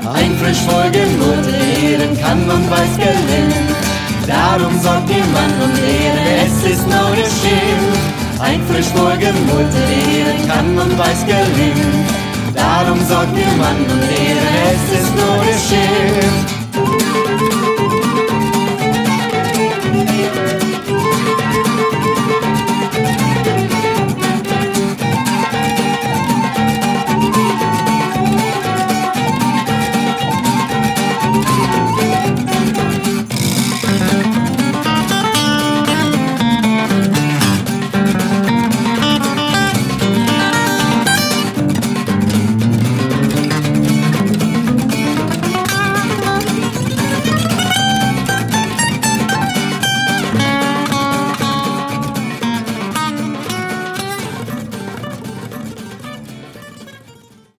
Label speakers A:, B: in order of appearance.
A: Ein frisch wohlgemurrte Ehren kann und weiß gelingen. Darum sorgt ihr Mann und Ehren, es ist nur geschehen. Ein frisch wohlgemurrte Ehren kann und weiß gelingen. Darum sorgt ihr Mann und Ehren, es ist nur geschehen.